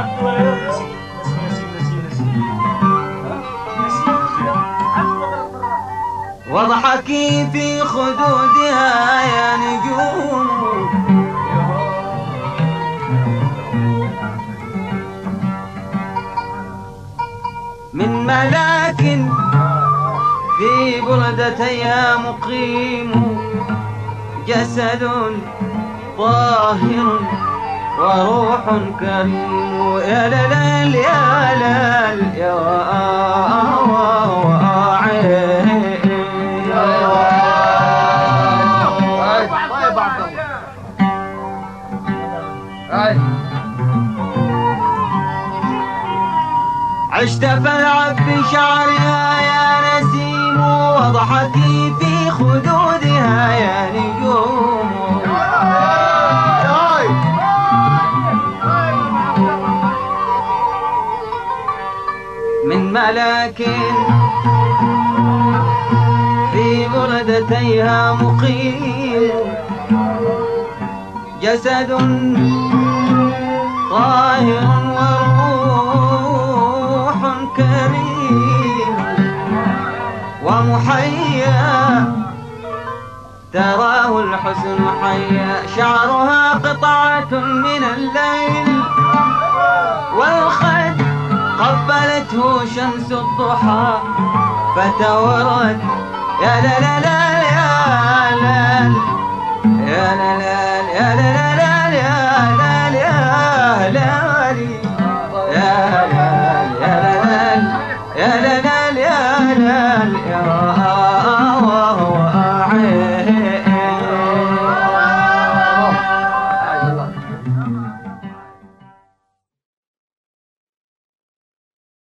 واضحكي في خدودها يا نجوم، من ملاك في بردتيها مقيم، جسد طاهر وروح كريم. يا لال يا لال يا عشت فالعب بشعرها يا نسيم، واضحكي في خدودها يا نجوم. من ملاك في بردتيها مقيم، جسد طاهر وروح كريم، ومحيا تراه الحسن حيا. شعرها قطعة من الليل، والخد قبلته شمس الضحى فتورت. يا لا لا لا يا لا يا لا لا يا لا لا يا لا يا لا يا لا يا لا يا لا يا لا يا